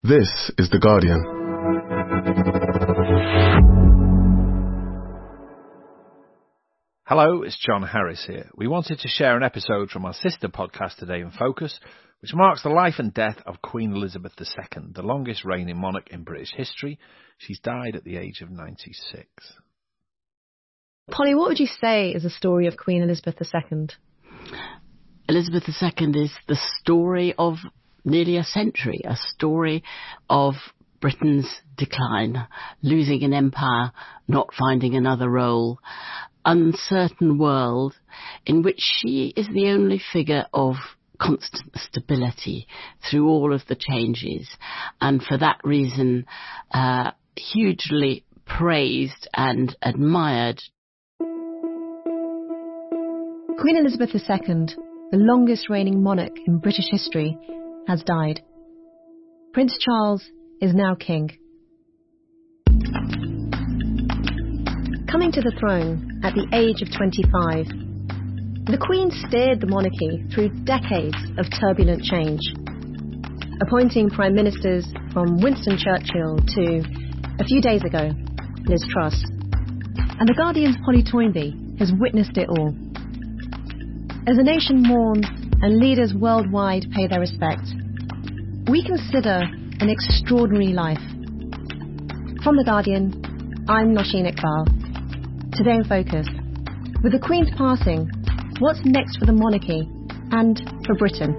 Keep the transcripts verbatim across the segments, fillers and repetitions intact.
This is The Guardian. Hello, it's John Harris here. We wanted to share an episode from our sister podcast Today in Focus, which marks the life and death of Queen Elizabeth the Second, the longest reigning monarch in British history. She's died at the age of ninety-six. Polly, what would you say is the story of Queen Elizabeth the Second? Elizabeth the Second is the story of nearly a century, a story of Britain's decline, losing an empire, not finding another role, uncertain world in which she is the only figure of constant stability through all of the changes, and for that reason uh, hugely praised and admired. Queen Elizabeth the Second, the longest reigning monarch in British history, has died. Prince Charles is now king. Coming to the throne at the age of twenty-five, the Queen steered the monarchy through decades of turbulent change, appointing prime ministers from Winston Churchill to, a few days ago, Liz Truss. And The Guardian's Polly Toynbee has witnessed it all. As a nation mourns and leaders worldwide pay their respects, we consider an extraordinary life. From The Guardian, I'm Nosheen Iqbal. Today in Focus, with the Queen's passing, what's next for the monarchy and for Britain?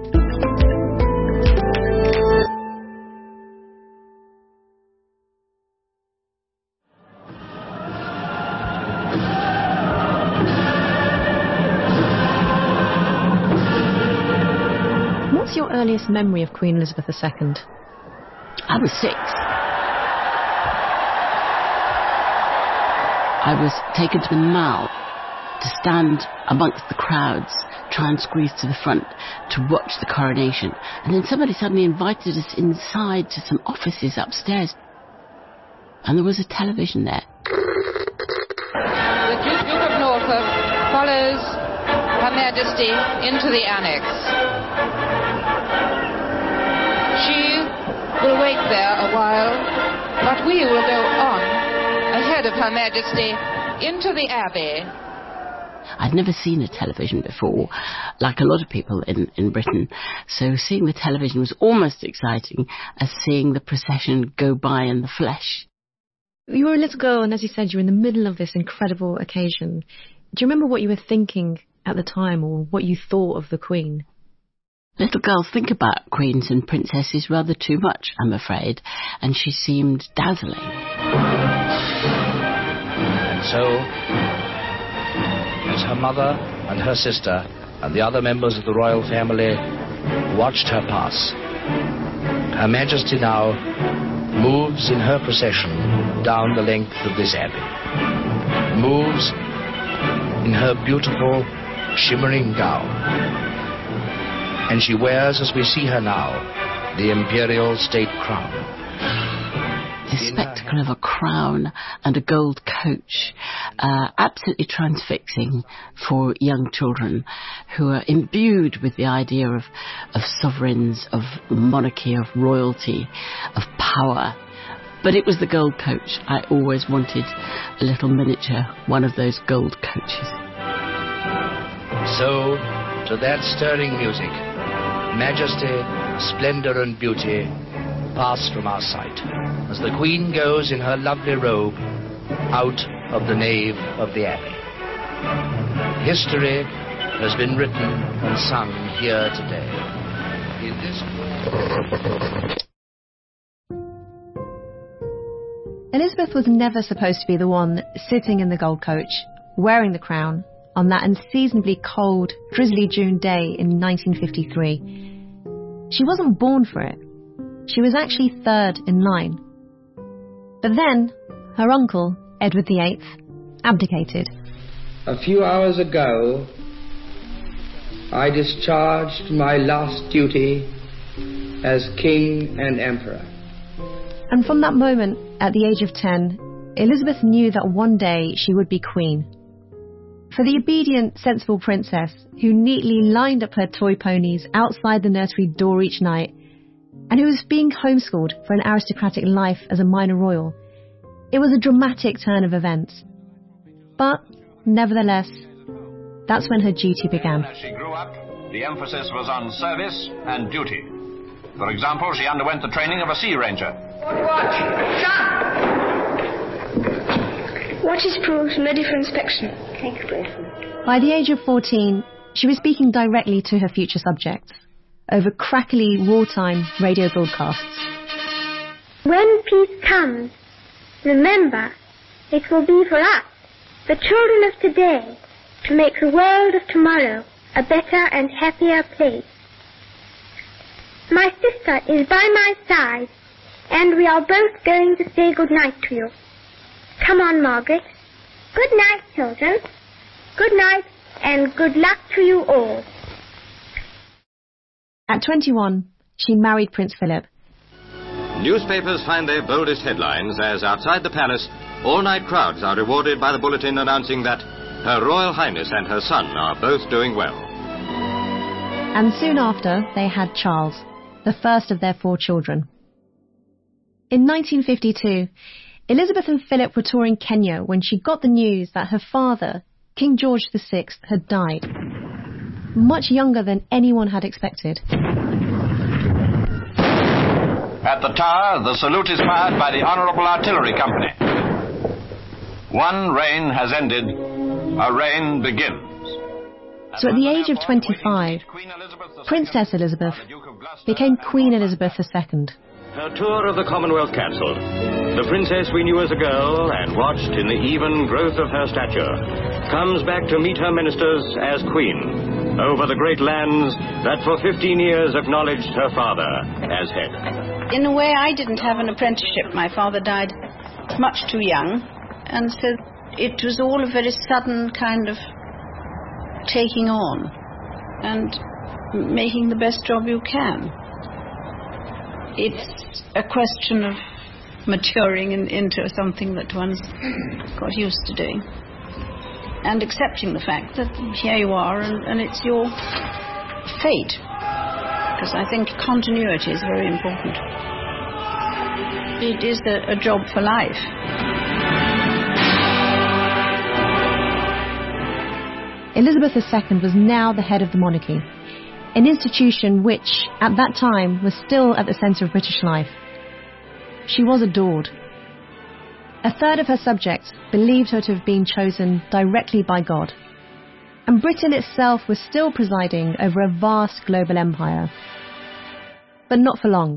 What's your earliest memory of Queen Elizabeth the Second? I was six. I was taken to the Mall to stand amongst the crowds, try and squeeze to the front to watch the coronation. And then somebody suddenly invited us inside to some offices upstairs. And there was a television there. The Duke of Norfolk follows Her Majesty into the annex. She will wait there a while, but we will go on ahead of Her Majesty into the Abbey. I'd never seen a television before, like a lot of people in, in Britain, so seeing the television was almost exciting as seeing the procession go by in the flesh. You were a little girl, and as you said, you were in the middle of this incredible occasion. Do you remember what you were thinking at the time, or what you thought of the Queen? Little girls think about queens and princesses rather too much, I'm afraid, and she seemed dazzling. And so, as her mother and her sister and the other members of the royal family watched her pass, Her Majesty now moves in her procession down the length of this abbey, moves in her beautiful, shimmering gown, and she wears, as we see her now, the imperial state crown. The spectacle of a crown and a gold coach, uh, absolutely transfixing for young children who are imbued with the idea of, of sovereigns, of monarchy, of royalty, of power. But it was the gold coach. I always wanted a little miniature, one of those gold coaches. So, to that stirring music, majesty, splendour and beauty pass from our sight as the Queen goes in her lovely robe out of the nave of the Abbey. History has been written and sung here today. In this... Elizabeth was never supposed to be the one sitting in the gold coach, wearing the crown, on that unseasonably cold, drizzly June day in nineteen fifty-three. She wasn't born for it. She was actually third in line. But then, her uncle, Edward the Eighth, abdicated. A few hours ago, I discharged my last duty as King and Emperor. And from that moment, at the age of ten, Elizabeth knew that one day she would be queen. For the obedient, sensible princess who neatly lined up her toy ponies outside the nursery door each night, and who was being homeschooled for an aristocratic life as a minor royal. It was a dramatic turn of events. But, nevertheless, that's when her duty began. As she grew up, the emphasis was on service and duty. For example, she underwent the training of a sea ranger. Watch! Shut! Watch is proved ready for inspection. Thank you, Grayson. By the age of fourteen, she was speaking directly to her future subjects over crackly wartime radio broadcasts. When peace comes, remember, it will be for us, the children of today, to make the world of tomorrow a better and happier place. My sister is by my side, and we are both going to say good night to you. Come on, Margaret. Good night, children. Good night, and good luck to you all. At twenty-one, she married Prince Philip. Newspapers find their boldest headlines as outside the palace, all-night crowds are rewarded by the bulletin announcing that Her Royal Highness and her son are both doing well. And soon after, they had Charles, the first of their four children. In nineteen fifty-two, Elizabeth and Philip were touring Kenya when she got the news that her father, King George the Sixth, had died, much younger than anyone had expected. At the tower, the salute is fired by the Honourable Artillery Company. One reign has ended, a reign begins. So at the age of twenty-five, Princess Elizabeth became Queen Elizabeth the Second. Her tour of the Commonwealth cancelled. The princess we knew as a girl and watched in the even growth of her stature comes back to meet her ministers as queen over the great lands that for fifteen years acknowledged her father as head. In a way, I didn't have an apprenticeship. My father died much too young, and so it was all a very sudden kind of taking on and making the best job you can. It's a question of maturing in, into something that one's got used to doing and accepting the fact that here you are and, and it's your fate, because I think continuity is very important. It is a, a job for life. Elizabeth the Second was now the head of the monarchy, an institution which, at that time, was still at the centre of British life. She was adored. A third of her subjects believed her to have been chosen directly by God. And Britain itself was still presiding over a vast global empire. But not for long.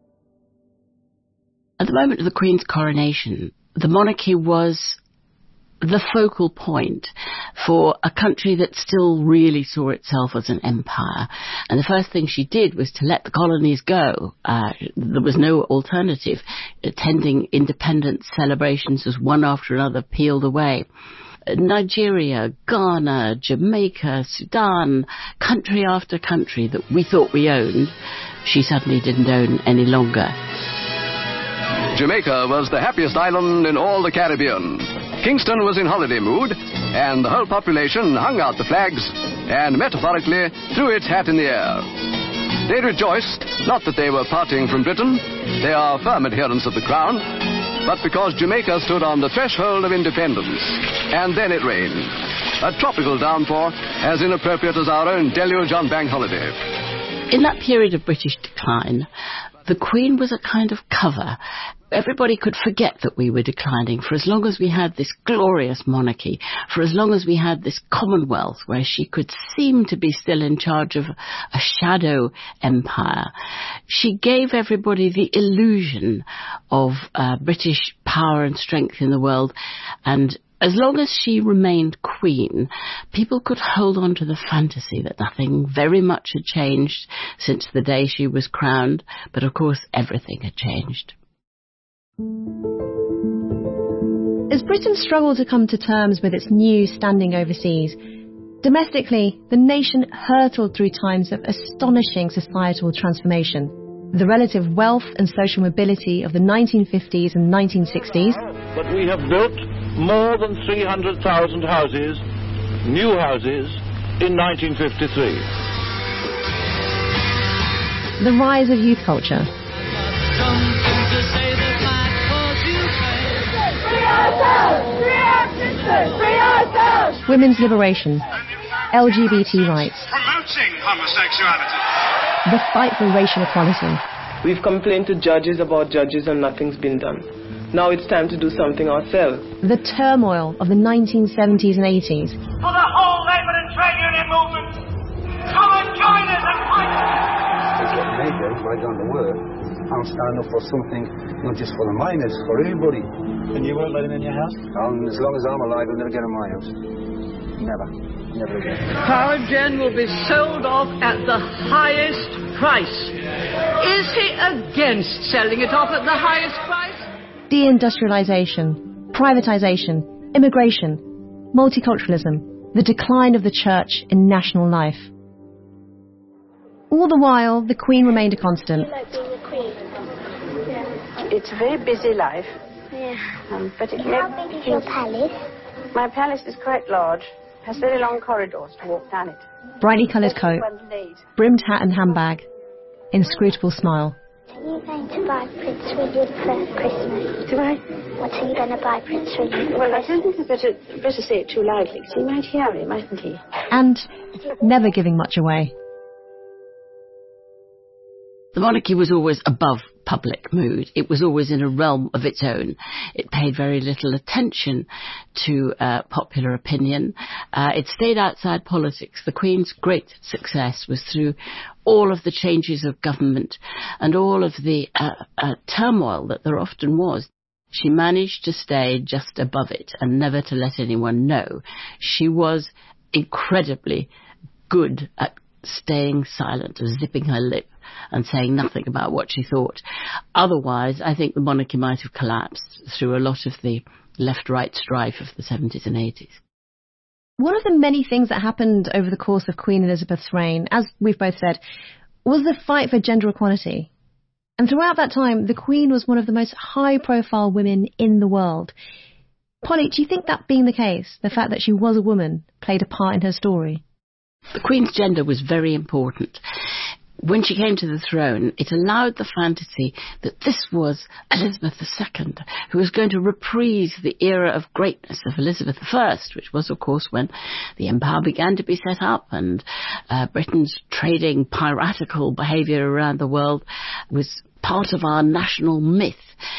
At the moment of the Queen's coronation, the monarchy was the focal point for a country that still really saw itself as an empire. And the first thing she did was to let the colonies go. Uh, there was no alternative. Attending independence celebrations as one after another peeled away. Nigeria, Ghana, Jamaica, Sudan, country after country that we thought we owned, she suddenly didn't own any longer. Jamaica was the happiest island in all the Caribbean. Kingston was in holiday mood, and the whole population hung out the flags and metaphorically threw its hat in the air. They rejoiced, not that they were parting from Britain, they are firm adherents of the crown, but because Jamaica stood on the threshold of independence. And then it rained. A tropical downpour, as inappropriate as our own deluge on bank holiday. In that period of British decline, the Queen was a kind of cover. Everybody could forget that we were declining for as long as we had this glorious monarchy, for as long as we had this Commonwealth where she could seem to be still in charge of a shadow empire. She gave everybody the illusion of uh, British power and strength in the world, and as long as she remained queen, people could hold on to the fantasy that nothing very much had changed since the day she was crowned, but of course everything had changed. As Britain struggled to come to terms with its new standing overseas, domestically, the nation hurtled through times of astonishing societal transformation. The relative wealth and social mobility of the nineteen fifties and nineteen sixties. But we have built more than three hundred thousand houses, new houses, in nineteen fifty-three. The rise of youth culture. something to say that might cause you pain. Free ourselves! Free our sisters! Free ourselves! Women's liberation, L G B T rights, Promoting homosexuality. the fight for racial equality. We've complained to judges about judges and nothing's been done. Now it's time to do something ourselves. The turmoil of the nineteen seventies and eighties. For the whole labour and trade union movement, come and join us and fight. It's getting major, right down to work. I'll stand up for something, not just for the miners, for everybody. And you won't let him in your house? Um, as long as I'm alive, he'll never get in my house. Never. Never again. Power Gen will be sold off at the highest price. Is he against selling it off at the highest price? Deindustrialization, privatization, immigration, multiculturalism, the decline of the church in national life. All the while, the Queen remained a constant. You like being the Queen? Yeah. It's a very busy life. Yeah. Um, but it How big is your palace? My palace is quite large. Has very long corridors to walk down it. Brightly coloured coat, brimmed hat and handbag, inscrutable smile. What are you going to buy Prince William for Christmas? Do I? What are you going to buy Prince William for Well, I Christmas? don't think I'd better, better say it too loudly, because he might hear me, mightn't he? And never giving much away. The monarchy was always above public mood. It was always in a realm of its own. It paid very little attention to uh, popular opinion. Uh, it stayed outside politics. The Queen's great success was through all of the changes of government and all of the uh, uh, turmoil that there often was. She managed to stay just above it and never to let anyone know. She was incredibly good at staying silent, zipping her lip and saying nothing about what she thought. Otherwise, I think the monarchy might have collapsed through a lot of the left-right strife of the seventies and eighties. One of the many things that happened over the course of Queen Elizabeth's reign, as we've both said, was the fight for gender equality. And throughout that time, the Queen was one of the most high-profile women in the world. Polly, do you think that being the case, the fact that she was a woman, played a part in her story? The Queen's gender was very important. When she came to the throne, it allowed the fantasy that this was Elizabeth the Second, who was going to reprise the era of greatness of Elizabeth the First, which was, of course, when the empire began to be set up and uh, Britain's trading piratical behaviour around the world was part of our national myth.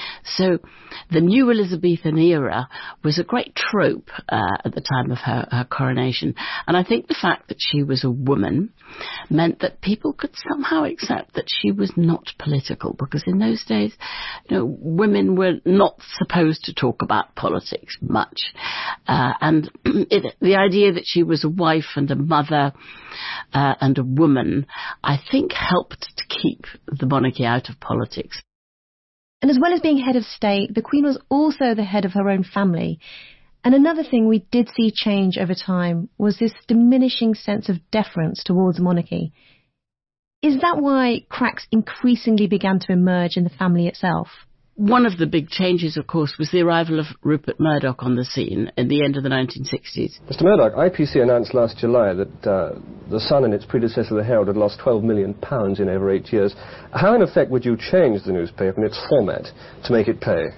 So the new Elizabethan era was a great trope uh, at the time of her, her coronation. And I think the fact that she was a woman meant that people could somehow accept that she was not political, because in those days, you know, women were not supposed to talk about politics much. Uh, and it, the idea that she was a wife and a mother uh, and a woman, I think helped to keep the monarchy out of politics. And as well as being head of state, the Queen was also the head of her own family. And another thing we did see change over time was this diminishing sense of deference towards the monarchy. Is that why cracks increasingly began to emerge in the family itself? One of the big changes, of course, was the arrival of Rupert Murdoch on the scene at the end of the nineteen sixties. Mister Murdoch, I P C announced last July that uh, The Sun and its predecessor, The Herald, had lost twelve million pounds in over eight years. How, in effect, would you change the newspaper and its format to make it pay?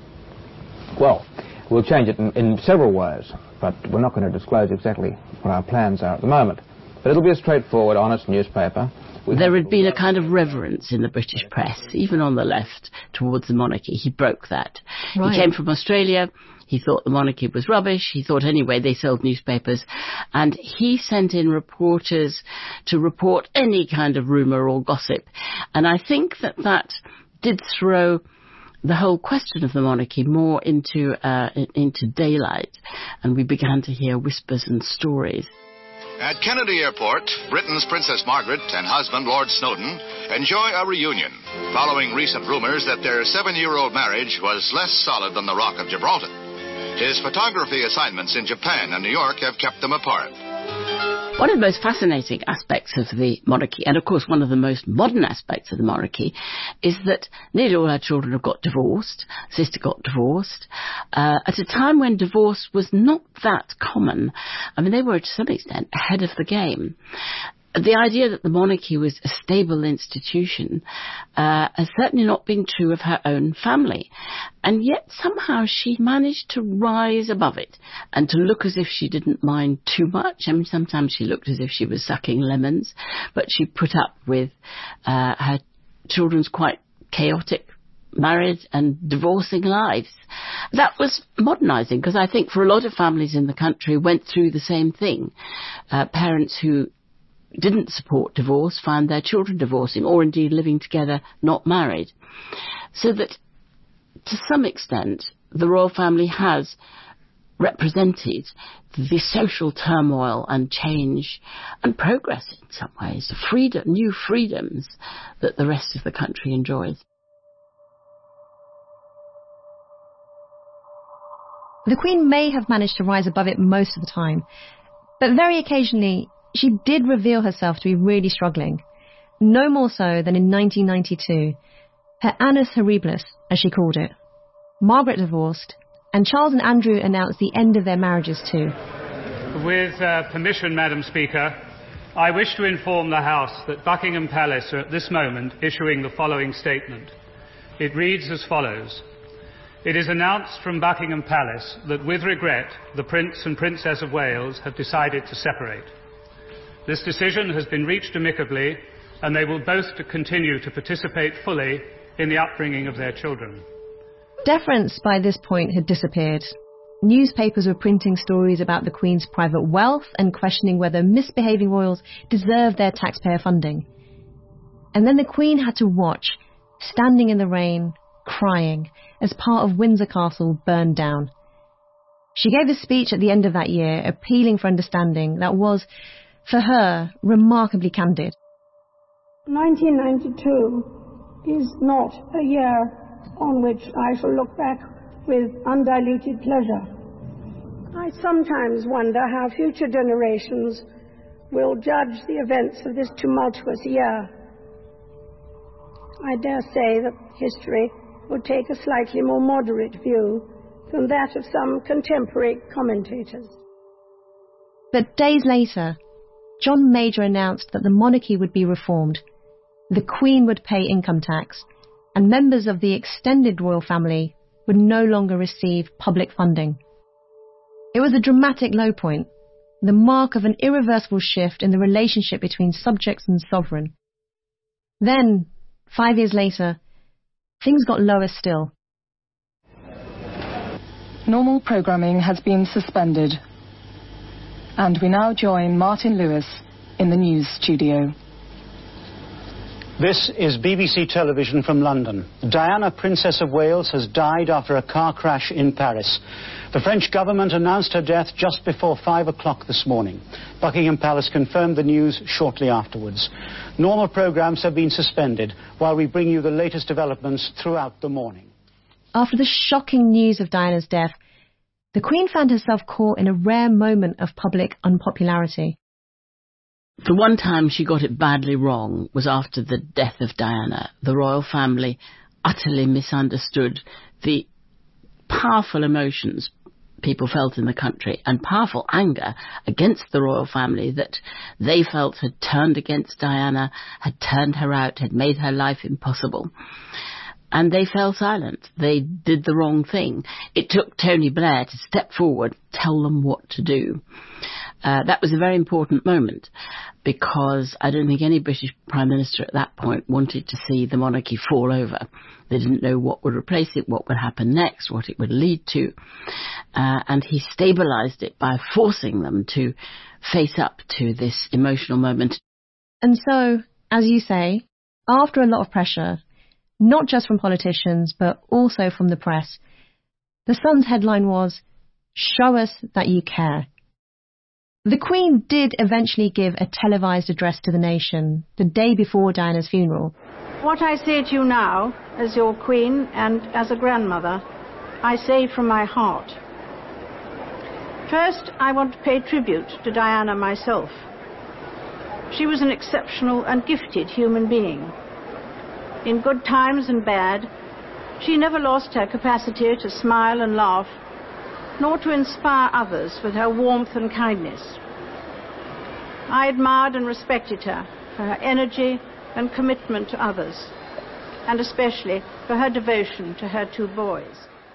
Well, we'll change it in, in several ways, but we're not going to disclose exactly what our plans are at the moment. But it'll be a straightforward, honest newspaper. There had been a kind of reverence in the British press, even on the left, towards the monarchy. He broke that. Right. He came from Australia. He thought the monarchy was rubbish. He thought anyway they sold newspapers. And he sent in reporters to report any kind of rumour or gossip. And I think that that did throw the whole question of the monarchy more into, uh, into daylight. And we began to hear whispers and stories. At Kennedy Airport, Britain's Princess Margaret and husband Lord Snowdon enjoy a reunion, following recent rumors that their seven-year-old marriage was less solid than the Rock of Gibraltar. His photography assignments in Japan and New York have kept them apart. One of the most fascinating aspects of the monarchy, and of course one of the most modern aspects of the monarchy, is that nearly all our children have got divorced. Sister got divorced uh, at a time when divorce was not that common. I mean, they were to some extent ahead of the game. the idea that the monarchy was a stable institution uh, has certainly not been true of her own family. And yet somehow she managed to rise above it and to look as if she didn't mind too much. I mean, sometimes she looked as if she was sucking lemons, but she put up with uh, her children's quite chaotic married and divorcing lives. That was modernising, because I think for a lot of families in the country went through the same thing. Uh, parents who didn't support divorce found their children divorcing, or indeed living together not married. So that to some extent the royal family has represented the social turmoil and change and progress in some ways, the freedom, new freedoms that the rest of the country enjoys. The Queen may have managed to rise above it most of the time, but very occasionally she did reveal herself to be really struggling. No more so than in nineteen ninety-two, her annus horribilis, as she called it. Margaret divorced, and Charles and Andrew announced the end of their marriages too. With uh, permission, Madam Speaker, I wish to inform the House that Buckingham Palace are at this moment issuing the following statement. It reads as follows. It is announced from Buckingham Palace that with regret the Prince and Princess of Wales have decided to separate. This decision has been reached amicably, and they will both to continue to participate fully in the upbringing of their children. Deference by this point had disappeared. Newspapers were printing stories about the Queen's private wealth and questioning whether misbehaving royals deserved their taxpayer funding. And then the Queen had to watch, standing in the rain, crying, as part of Windsor Castle burned down. She gave a speech at the end of that year, appealing for understanding that was, for her, remarkably candid. nineteen ninety-two is not a year on which I shall look back with undiluted pleasure. I sometimes wonder how future generations will judge the events of this tumultuous year. I dare say that history would take a slightly more moderate view than that of some contemporary commentators. But days later, John Major announced that the monarchy would be reformed, the Queen would pay income tax, and members of the extended royal family would no longer receive public funding. It was a dramatic low point, the mark of an irreversible shift in the relationship between subjects and sovereign. Then, five years later, things got lower still. Normal programming has been suspended. And we now join Martin Lewis in the news studio. This is B B C Television from London. Diana, Princess of Wales, has died after a car crash in Paris. The French government announced her death just before five o'clock this morning. Buckingham Palace confirmed the news shortly afterwards. Normal programmes have been suspended while we bring you the latest developments throughout the morning. After the shocking news of Diana's death, the Queen found herself caught in a rare moment of public unpopularity. The one time she got it badly wrong was after the death of Diana. The royal family utterly misunderstood the powerful emotions people felt in the country and powerful anger against the royal family that they felt had turned against Diana, had turned her out, had made her life impossible. And they fell silent. They did the wrong thing. It took Tony Blair to step forward, tell them what to do. Uh, that was a very important moment because I don't think any British Prime Minister at that point wanted to see the monarchy fall over. They didn't know what would replace it, what would happen next, what it would lead to. Uh, and he stabilised it by forcing them to face up to this emotional moment. And so, as you say, after a lot of pressure, not just from politicians, but also from the press, the Sun's headline was, "Show us that you care." The Queen did eventually give a televised address to the nation the day before Diana's funeral. What I say to you now, as your Queen and as a grandmother, I say from my heart. First, I want to pay tribute to Diana myself. She was an exceptional and gifted human being. In good times and bad, she never lost her capacity to smile and laugh, nor to inspire others with her warmth and kindness. I admired and respected her for her energy and commitment to others, and especially for her devotion to her two boys.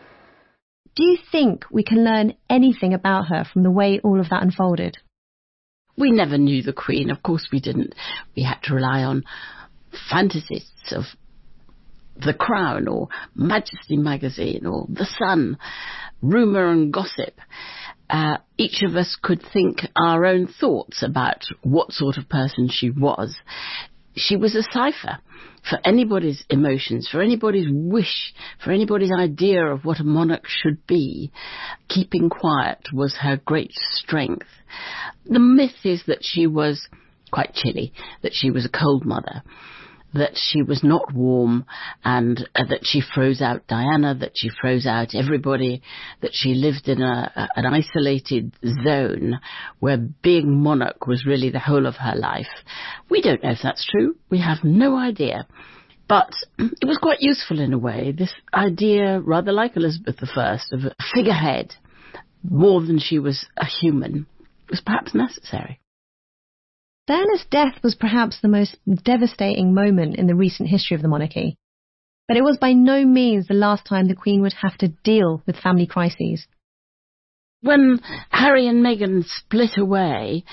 Do you think we can learn anything about her from the way all of that unfolded? We never knew the Queen, of course we didn't. We had to rely on fantasies of The Crown or Majesty magazine or The Sun, rumour and gossip. Uh, each of us could think our own thoughts about what sort of person she was. She was a cipher for anybody's emotions, for anybody's wish, for anybody's idea of what a monarch should be. Keeping quiet was her great strength. The myth is that she was quite chilly, that she was a cold mother, that she was not warm, and uh, that she froze out Diana, that she froze out everybody, that she lived in a, a, an isolated zone where being monarch was really the whole of her life. We don't know if that's true. We have no idea. But it was quite useful in a way, this idea, rather like Elizabeth the First, of a figurehead, more than she was a human, was perhaps necessary. Diana's death was perhaps the most devastating moment in the recent history of the monarchy, but it was by no means the last time the Queen would have to deal with family crises. When Harry and Meghan split away,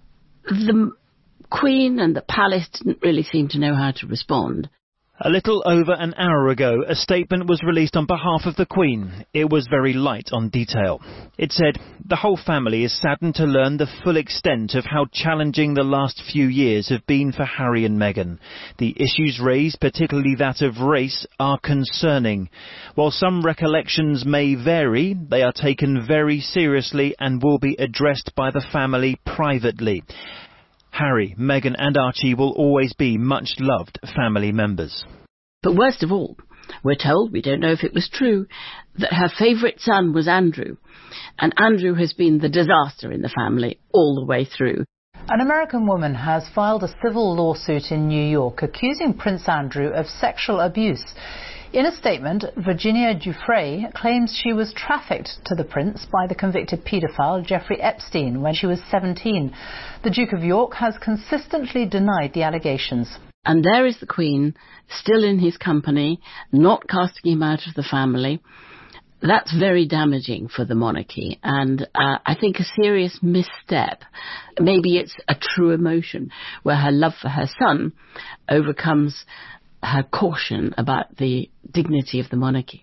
the Queen and the palace didn't really seem to know how to respond. A little over an hour ago, a statement was released on behalf of the Queen. It was very light on detail. It said, "The whole family is saddened to learn the full extent of how challenging the last few years have been for Harry and Meghan. The issues raised, particularly that of race, are concerning. While some recollections may vary, they are taken very seriously and will be addressed by the family privately. Harry, Meghan and Archie will always be much loved family members." But worst of all, we're told, we don't know if it was true, that her favourite son was Andrew, and Andrew has been the disaster in the family all the way through. An American woman has filed a civil lawsuit in New York accusing Prince Andrew of sexual abuse. In a statement, Virginia Giuffre claims she was trafficked to the prince by the convicted paedophile Jeffrey Epstein when she was seventeen. The Duke of York has consistently denied the allegations. And there is the Queen, still in his company, not casting him out of the family. That's very damaging for the monarchy, and uh, I think a serious misstep. Maybe it's a true emotion, where her love for her son overcomes her caution about the dignity of the monarchy.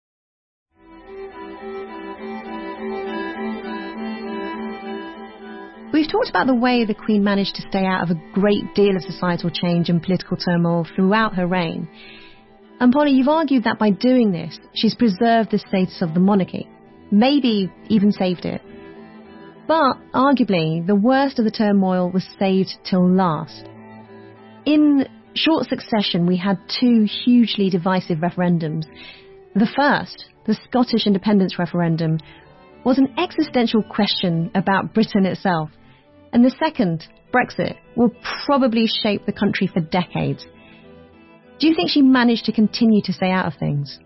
We've talked about the way the Queen managed to stay out of a great deal of societal change and political turmoil throughout her reign. And Polly, you've argued that by doing this, she's preserved the status of the monarchy, maybe even saved it. But, arguably, the worst of the turmoil was saved till last. In short succession, we had two hugely divisive referendums. The first, the Scottish independence referendum, was an existential question about Britain itself. And the second, Brexit, will probably shape the country for decades. Do you think she managed to continue to stay out of things?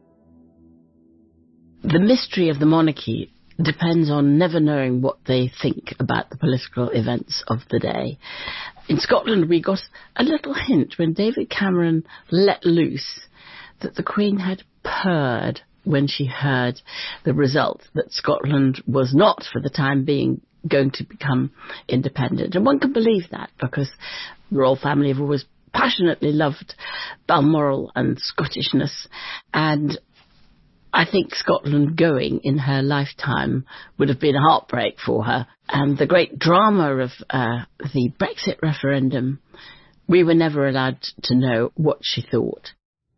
The mystery of the monarchy depends on never knowing what they think about the political events of the day. In Scotland, we got a little hint when David Cameron let loose that the Queen had purred when she heard the result, that Scotland was not, for the time being, going to become independent. And one can believe that, because the royal family have always passionately loved Balmoral and Scottishness, and I think Scotland going in her lifetime would have been a heartbreak for her. And the great drama of uh, the Brexit referendum, we were never allowed to know what she thought.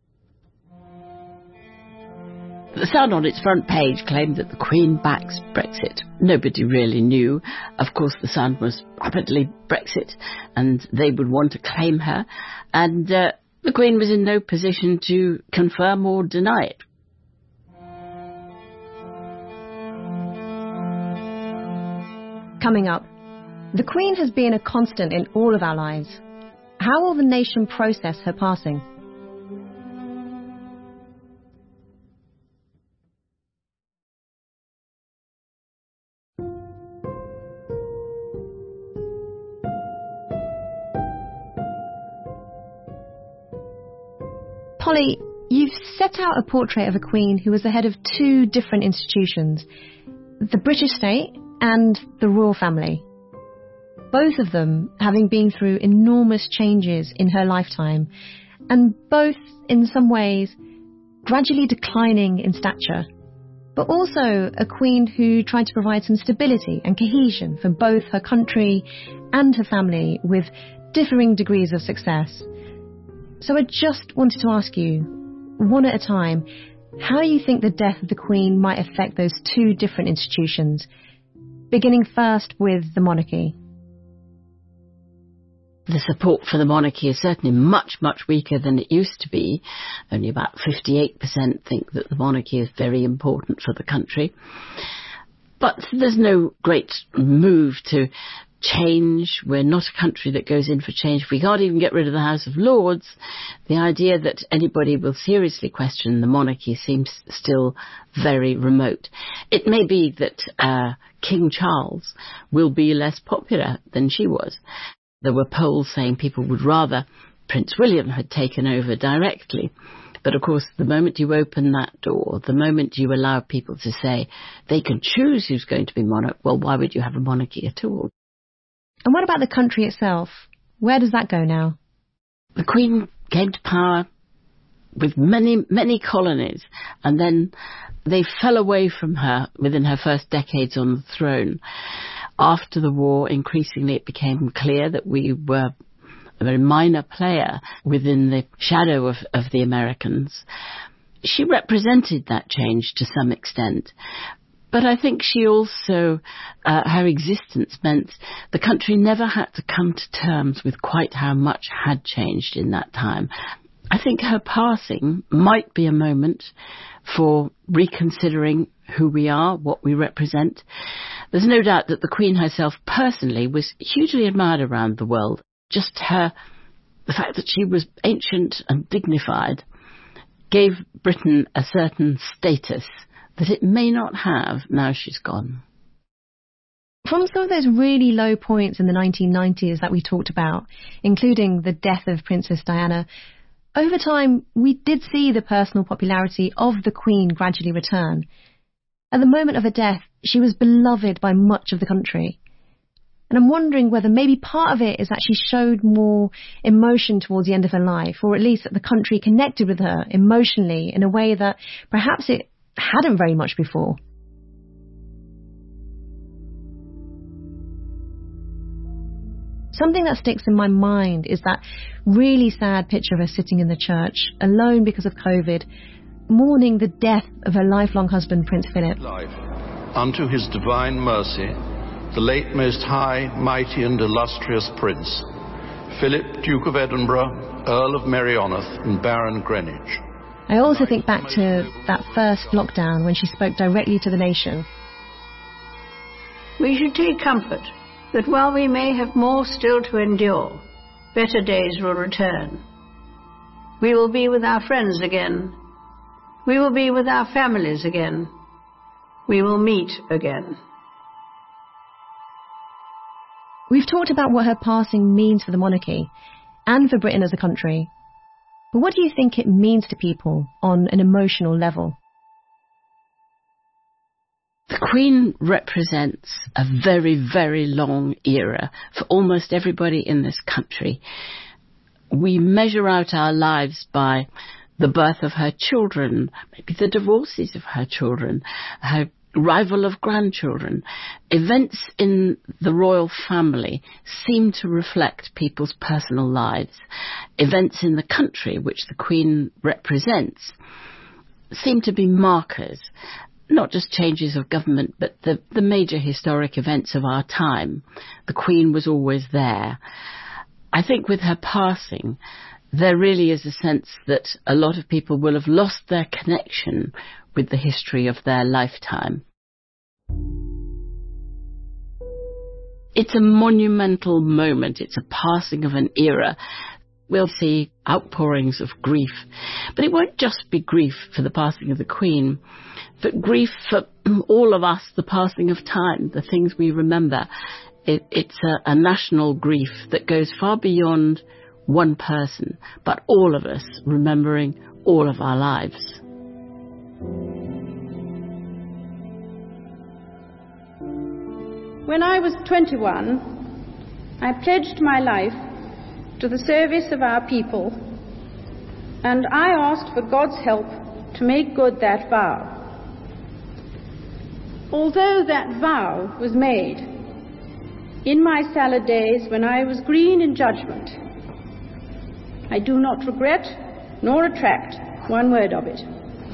The Sun on its front page claimed that the Queen backs Brexit. Nobody really knew. Of course, the Sun was rapidly Brexit, and they would want to claim her. And uh, the Queen was in no position to confirm or deny it. Coming up, the Queen has been a constant in all of our lives. How will the nation process her passing? Holly, you've set out a portrait of a queen who was the head of two different institutions, the British state and the royal family. Both of them having been through enormous changes in her lifetime, and both, in some ways, gradually declining in stature. But also a queen who tried to provide some stability and cohesion for both her country and her family with differing degrees of success. So I just wanted to ask you, one at a time, how you think the death of the Queen might affect those two different institutions, beginning first with the monarchy. The support for the monarchy is certainly much, much weaker than it used to be. Only about fifty-eight percent think that the monarchy is very important for the country. But there's no great move to change. We're not a country that goes in for change. If we can't even get rid of the House of Lords, the idea that anybody will seriously question the monarchy seems still very remote. It may be that uh, King Charles will be less popular than she was. There were polls saying people would rather Prince William had taken over directly. But of course, the moment you open that door, the moment you allow people to say they can choose who's going to be monarch, well, why would you have a monarchy at all? And what about the country itself? Where does that go now? The Queen came to power with many, many colonies, and then they fell away from her within her first decades on the throne. After the war, increasingly it became clear that we were a very minor player within the shadow of, of the Americans. She represented that change to some extent. But I think she also, uh, her existence meant the country never had to come to terms with quite how much had changed in that time. I think her passing might be a moment for reconsidering who we are, what we represent. There's no doubt that the Queen herself personally was hugely admired around the world. Just her, the fact that she was ancient and dignified gave Britain a certain status that it may not have now she's gone. From some of those really low points in the nineteen nineties that we talked about, including the death of Princess Diana, over time we did see the personal popularity of the Queen gradually return. At the moment of her death, she was beloved by much of the country. And I'm wondering whether maybe part of it is that she showed more emotion towards the end of her life, or at least that the country connected with her emotionally in a way that perhaps it hadn't very much before. Something that sticks in my mind is that really sad picture of her sitting in the church, alone because of COVID, mourning the death of her lifelong husband, Prince Philip. Life, unto his divine mercy, the late most high, mighty and illustrious Prince, Philip, Duke of Edinburgh, Earl of Merioneth and Baron Greenwich. I also think back to that first lockdown when she spoke directly to the nation. We should take comfort that while we may have more still to endure, better days will return. We will be with our friends again. We will be with our families again. We will meet again. We've talked about what her passing means for the monarchy and for Britain as a country. But what do you think it means to people on an emotional level? The Queen represents a very, very long era for almost everybody in this country. We measure out our lives by the birth of her children, maybe the divorces of her children, her arrival of grandchildren. Events in the royal family seem to reflect people's personal lives. Events in the country, which the Queen represents, seem to be markers, not just changes of government, but the, the major historic events of our time. The Queen was always there. I think with her passing, there really is a sense that a lot of people will have lost their connection with the history of their lifetime. It's a monumental moment. It's a passing of an era. We'll see outpourings of grief. But it won't just be grief for the passing of the Queen, but grief for all of us, the passing of time, the things we remember. It, it's a, a national grief that goes far beyond one person, but all of us remembering all of our lives. When I was twenty-one, I pledged my life to the service of our people, and I asked for God's help to make good that vow. Although that vow was made in my salad days when I was green in judgment, I do not regret nor retract one word of it.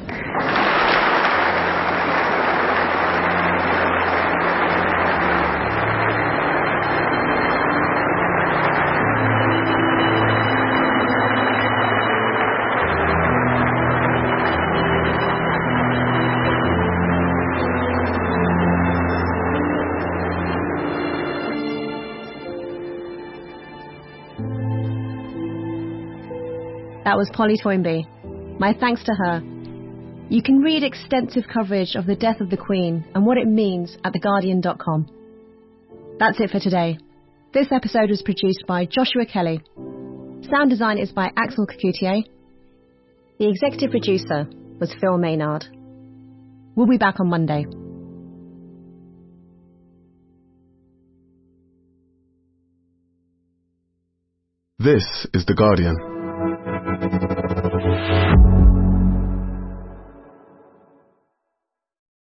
That was Polly Toynbee. My thanks to her. You can read extensive coverage of the death of the Queen and what it means at the guardian dot com. That's it for today. This episode was produced by Joshua Kelly. Sound design is by Axel Coutier. The executive producer was Phil Maynard. We'll be back on Monday. This is The Guardian.